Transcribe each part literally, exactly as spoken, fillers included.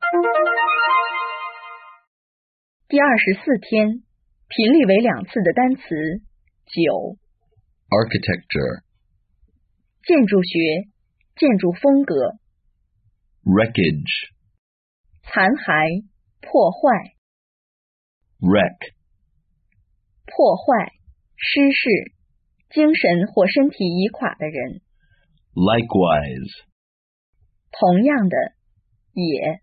第二十四天，频率为两次的单词九。 Architecture. 建筑学，建筑风格。 Wreckage. 残骸，破坏。 Wreck. 破坏，失事，精神或身体已垮的人。 Likewise. 同样的，也。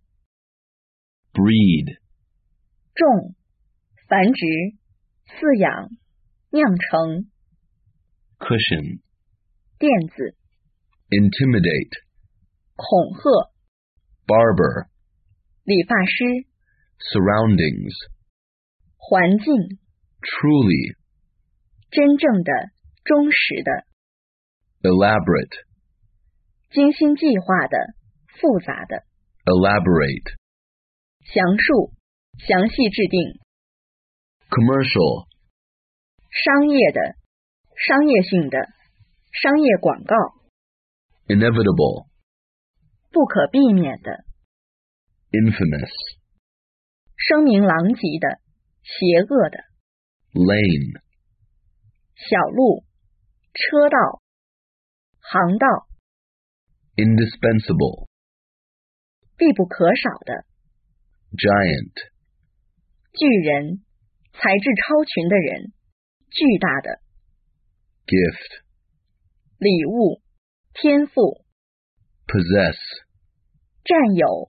Breed. 种，繁殖，饲养，酿成。 Cushion. 垫子。 Intimidate. 恐吓。 Barber. 理发师。 Surroundings. 环境。 Truly. 真正的，忠实的。 Elaborate. 精心计划的，复杂的。 Elaborate. 详述，详细制定。 Commercial. 商业的，商业性的，商业广告。 Inevitable. 不可避免的。 Infamous. 声名狼藉的，邪恶的。 Lane. 小路，车道，航道。 Indispensable. 必不可少的。 Giant. 巨人，才智超群的人，巨大的。 Gift. 礼物，天赋。 Possess. 占有。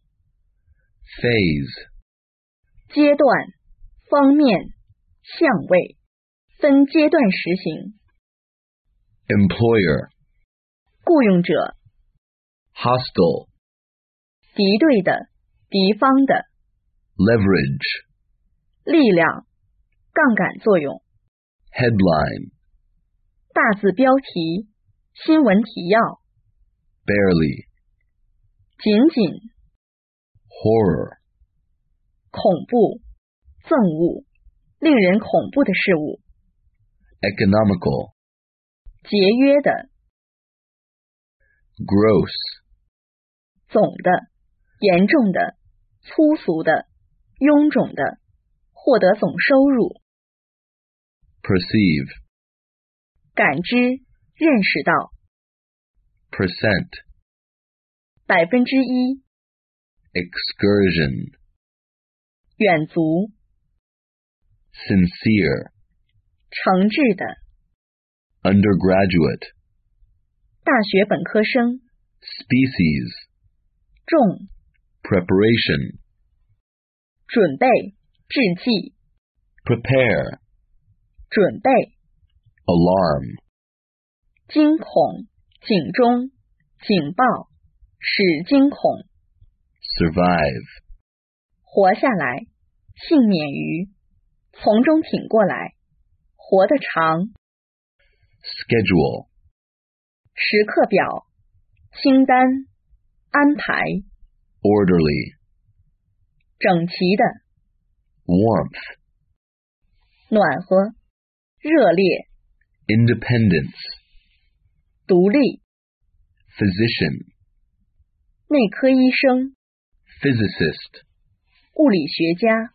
Phase. 阶段，方面，相位，分阶段实行。 Employer. 雇佣者。 Hostile. 敌对的，敌方的。 Leverage. 力量，杠杆作用。 Headline. 大字标题，新闻提要。 Barely. 仅仅。 Horror. 恐怖，憎恶，令人恐怖的事物。 Economical. 节约的。 Gross. 总的，严重的，粗俗的，臃肿的，获得总收入。 Perceive. 感知，认识到。 Percent. 百分之一。 Excursion. 远足。 Sincere. 诚挚的。 Undergraduate. 大学本科生。 Species. 种。 Preparation. 准备，制剂。 Prepare. 准备。 Alarm. 惊恐，警钟，警报，使惊恐。 Survive. 活下来，幸免于，从中挺过来，活得长。 Schedule. 时刻表，清单，安排。 Orderly. 整齐的。 Warmth. 暖和，热烈。 Independence. 独立。 Physician. 内科医生。 Physicist. 物理学家。